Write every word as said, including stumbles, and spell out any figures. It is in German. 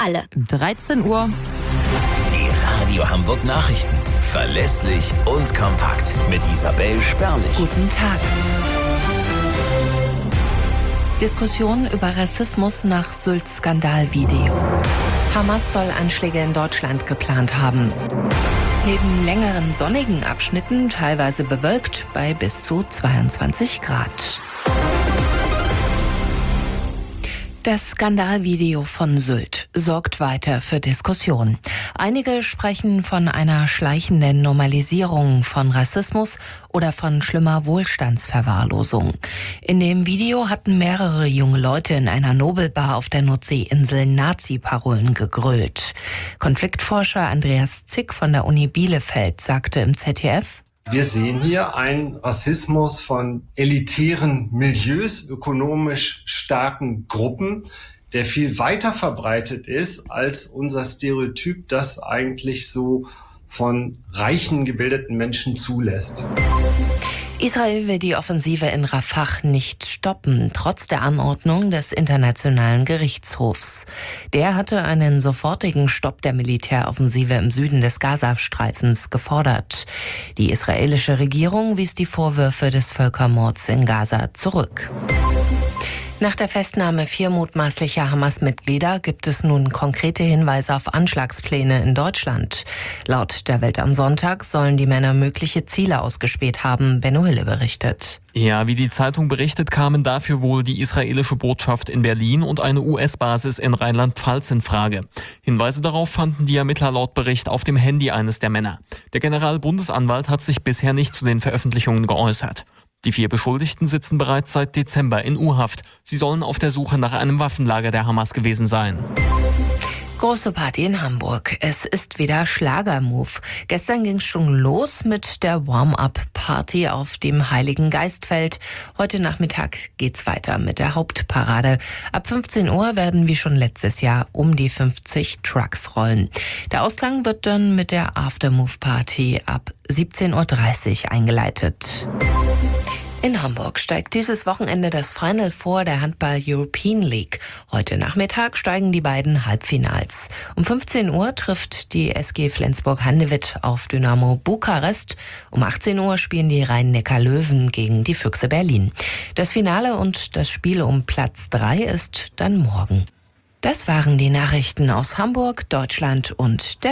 alle. dreizehn Uhr. Die Radio Hamburg Nachrichten. Verlässlich und kompakt. Mit Isabel Spärlich. Guten Tag. Diskussion über Rassismus nach Sylt-Skandalvideo. Hamas soll Anschläge in Deutschland geplant haben. Neben längeren sonnigen Abschnitten teilweise bewölkt bei bis zu zweiundzwanzig Grad. Das Skandalvideo von Sylt sorgt weiter für Diskussionen. Einige sprechen von einer schleichenden Normalisierung von Rassismus oder von schlimmer Wohlstandsverwahrlosung. In dem Video hatten mehrere junge Leute in einer Nobelbar auf der Nordseeinsel Nazi-Parolen gegrölt. Konfliktforscher Andreas Zick von der Uni Bielefeld sagte im Z D F: Wir sehen hier einen Rassismus von elitären Milieus, ökonomisch starken Gruppen, der viel weiter verbreitet ist als unser Stereotyp, das eigentlich so von reichen, gebildeten Menschen zulässt. Israel will die Offensive in Rafah nicht stoppen, trotz der Anordnung des Internationalen Gerichtshofs. Der hatte einen sofortigen Stopp der Militäroffensive im Süden des Gazastreifens gefordert. Die israelische Regierung wies die Vorwürfe des Völkermords in Gaza zurück. Nach der Festnahme vier mutmaßlicher Hamas-Mitglieder gibt es nun konkrete Hinweise auf Anschlagspläne in Deutschland. Laut der Welt am Sonntag sollen die Männer mögliche Ziele ausgespäht haben, Benno Hille berichtet. Ja, wie die Zeitung berichtet, kamen dafür wohl die israelische Botschaft in Berlin und eine U S-Basis in Rheinland-Pfalz in Frage. Hinweise darauf fanden die Ermittler laut Bericht auf dem Handy eines der Männer. Der Generalbundesanwalt hat sich bisher nicht zu den Veröffentlichungen geäußert. Die vier Beschuldigten sitzen bereits seit Dezember in U-Haft. Sie sollen auf der Suche nach einem Waffenlager der Hamas gewesen sein. Große Party in Hamburg. Es ist wieder Schlagermove. Gestern ging es schon los mit der Warm-up-Party auf dem Heiligen Geistfeld. Heute Nachmittag geht's weiter mit der Hauptparade. Ab fünfzehn Uhr werden wie schon letztes Jahr um die fünfzig Trucks rollen. Der Ausklang wird dann mit der Aftermove-Party ab siebzehn Uhr dreißig eingeleitet. In Hamburg steigt dieses Wochenende das Final Four der Handball-European League. Heute Nachmittag steigen die beiden Halbfinals. Um fünfzehn Uhr trifft die S G Flensburg-Handewitt auf Dynamo Bukarest. Um achtzehn Uhr spielen die Rhein-Neckar-Löwen gegen die Füchse Berlin. Das Finale und das Spiel um Platz drei ist dann morgen. Das waren die Nachrichten aus Hamburg, Deutschland und der